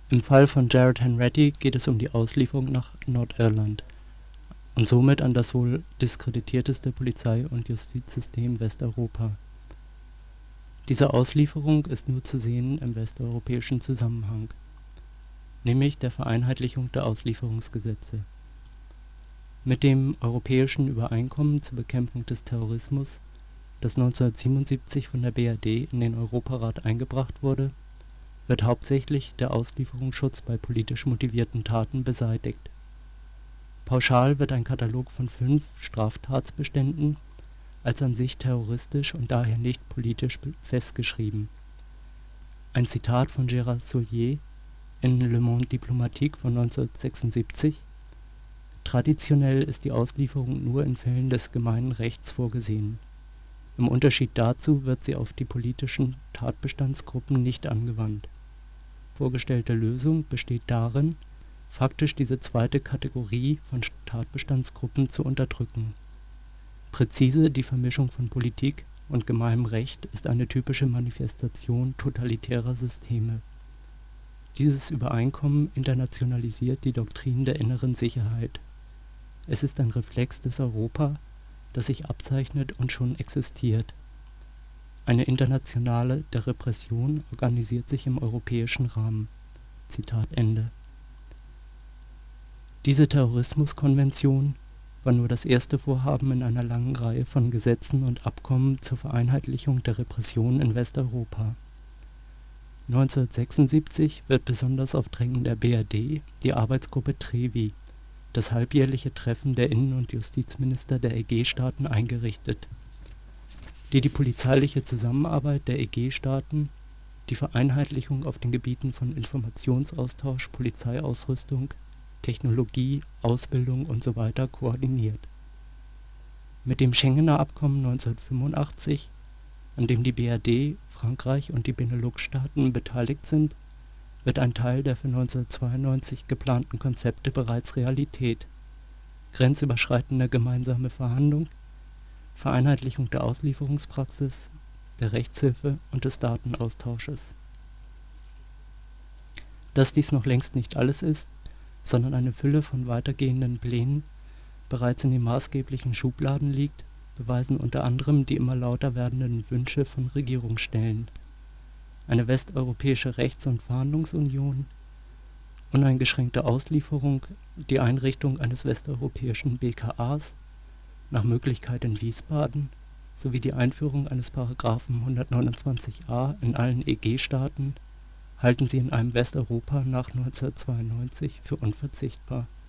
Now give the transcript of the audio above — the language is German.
Im Fall von Jared Hanratty geht es um die Auslieferung nach Nordirland und somit an das wohl diskreditierteste Polizei- und Justizsystem Westeuropa. Diese Auslieferung ist nur zu sehen im westeuropäischen Zusammenhang, nämlich der Vereinheitlichung der Auslieferungsgesetze. Mit dem Europäischen Übereinkommen zur Bekämpfung des Terrorismus, das 1977 von der BRD in den Europarat eingebracht wurde, wird hauptsächlich der Auslieferungsschutz bei politisch motivierten Taten beseitigt. Pauschal wird ein Katalog von 5 Straftatbeständen als an sich terroristisch und daher nicht politisch festgeschrieben. Ein Zitat von Gérard Sollier in Le Monde Diplomatique von 1976: Traditionell ist die Auslieferung nur in Fällen des gemeinen Rechts vorgesehen. Im Unterschied dazu wird sie auf die politischen Tatbestandsgruppen nicht angewandt. Vorgestellte Lösung besteht darin, faktisch diese zweite Kategorie von Tatbestandsgruppen zu unterdrücken. Präzise die Vermischung von Politik und gemeinem Recht ist eine typische Manifestation totalitärer Systeme. Dieses Übereinkommen internationalisiert die Doktrin der inneren Sicherheit. Es ist ein Reflex des Europa, das sich abzeichnet und schon existiert. Eine Internationale der Repression organisiert sich im europäischen Rahmen. Zitat Ende. Diese Terrorismuskonvention war nur das erste Vorhaben in einer langen Reihe von Gesetzen und Abkommen zur Vereinheitlichung der Repression in Westeuropa. 1976 wird besonders auf Drängen der BRD die Arbeitsgruppe TREVI, das halbjährliche Treffen der Innen- und Justizminister der EG-Staaten, eingerichtet, die polizeiliche Zusammenarbeit der EG-Staaten, die Vereinheitlichung auf den Gebieten von Informationsaustausch, Polizeiausrüstung, Technologie, Ausbildung usw. koordiniert. Mit dem Schengener Abkommen 1985, an dem die BRD, Frankreich und die Benelux-Staaten beteiligt sind, wird ein Teil der für 1992 geplanten Konzepte bereits Realität: grenzüberschreitende gemeinsame Verhandlung, Vereinheitlichung der Auslieferungspraxis, der Rechtshilfe und des Datenaustausches. Dass dies noch längst nicht alles ist, sondern eine Fülle von weitergehenden Plänen bereits in den maßgeblichen Schubladen liegt, beweisen unter anderem die immer lauter werdenden Wünsche von Regierungsstellen: eine westeuropäische Rechts- und Verhandlungsunion, uneingeschränkte Auslieferung, die Einrichtung eines westeuropäischen BKAs, nach Möglichkeit in Wiesbaden, sowie die Einführung eines Paragraphen 129a in allen EG-Staaten halten sie in einem Westeuropa nach 1992 für unverzichtbar